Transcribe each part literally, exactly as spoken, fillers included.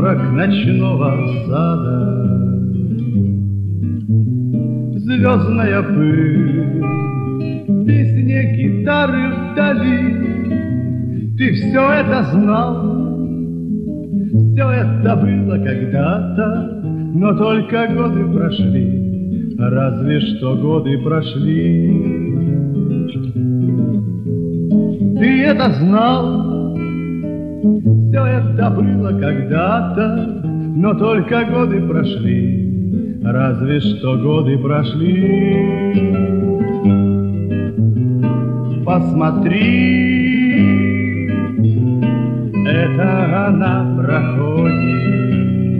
сумрак ночного сада, звездная пыль, песня гитары вдали. Ты все это знал, все это было когда-то, но только годы прошли, разве что годы прошли. Ты это знал, все это было когда-то, но только годы прошли, разве что годы прошли. Посмотри, это она проходит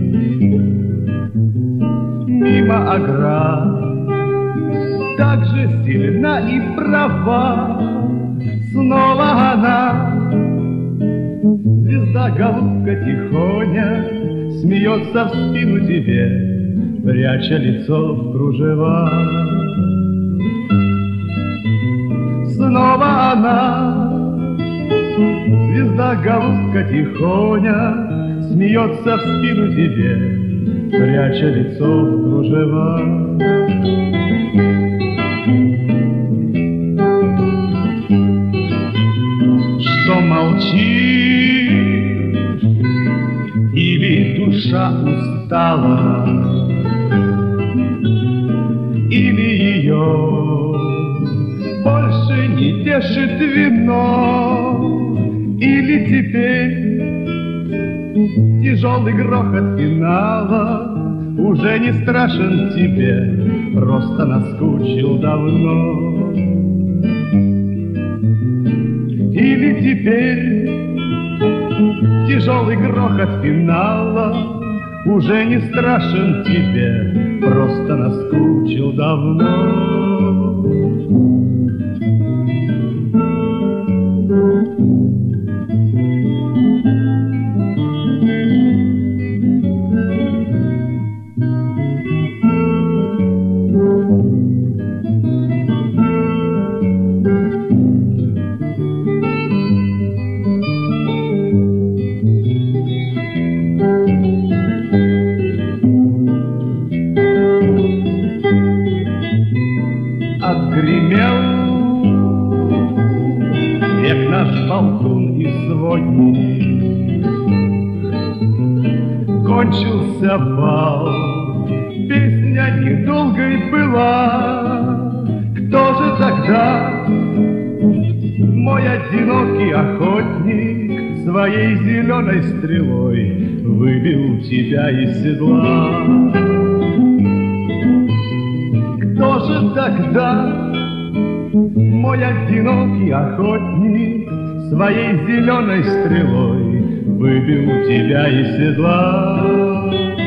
мимо оград, так же сильна и права. Снова она, звезда-голубка тихоня, смеется в спину тебе, пряча лицо в кружева. Снова она, звезда-голубка тихоня, смеется в спину тебе, пряча лицо в кружева. Что молчишь, или душа устала, или ее больше не тешит вино, или теперь тяжелый грохот финала уже не страшен тебе, просто наскучил давно. Или теперь тяжелый грохот финала уже не страшен тебе, просто наскучил давно. Отгремел век наш болтун и сводник, кончился бал, песня недолгой была. Кто же тогда мой одинокий охотник своей зеленой стрелой выбил тебя из седла? Кто же тогда мой одинокий охотник своей зеленой стрелой выбил тебя из седла?